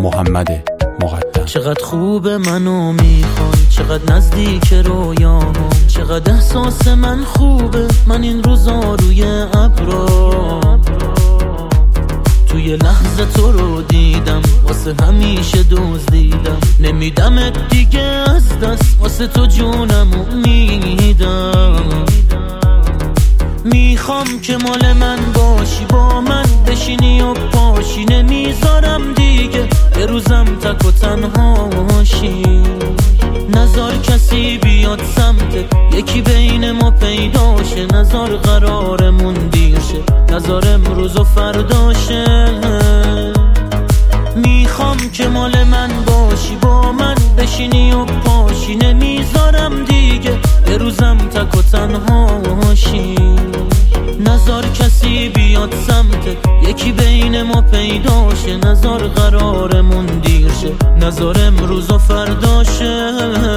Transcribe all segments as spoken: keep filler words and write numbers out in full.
محمد مقدم. چقدر خوب منو میخوای، چقدر نزدیک رویاهم، چقدر احساس من خوبه، من این روزا روی ابرام توی لحظه تو رو دیدم، واسه همیشه دزدیدم، نمیدمت دیگه از دست، واسه تو جونمو میدم. میخوام که مال من باشی، با من بشینی و پاشی، نمیذارم دیگه یه روزم تک و تنها باشی. نزار کسی بیاد سمتت، یکی بین ما پیدا شه، نزار قرارمون دیر شه، نزار امروز و فرداشه. میخوام که مال من باشی، با من بشینی و پاشی، نمیذارم دیگه یه روزم تک و تنها باشی. نزار کسی بیاد سمتت، یکی بین ما پیدا شه، نزار قرارمون دیر شه، نزار امروز و فرداشه.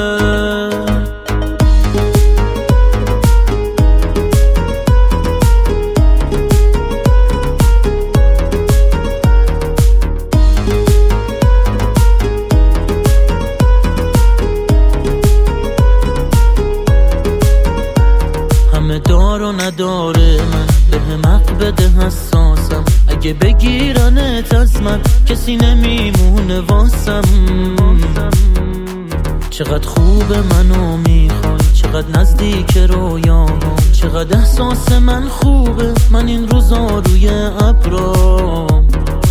دار و نداره من به حق بده حساسم، اگه بگیرنت از من کسی نمیمونه واسم. چقدر خوب منو میخوای، چقدر نزدیک رویاهم، چقدر احساس من خوبه، من این روزا روی ابرام.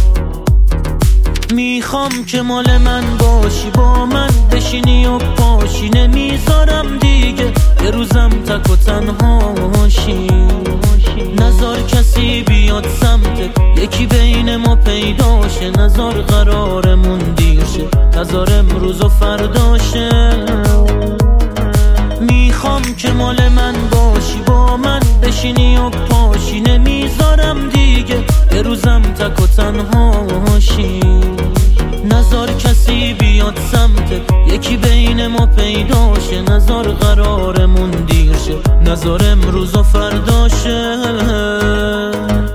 میخوام که مال من باشی، با من بشینی و پاشی، نمیذارم دیگه یه روزم تک و تنها باشی. نزار کسی بیاد سمتت، یکی بین ما پیدا شه، نزار قرارمون دیر شه، نزار امروز و فرداشه. میخوام که مال من باشی، با من بشینی و پاشی، نمیذارم دیگه یه روزم تک و تنها باشی. نزار کسی بیاد سمتت، یکی بین ما پیدا شه، نزار قرارمون دیر شه، نزار امروز و فرداشه.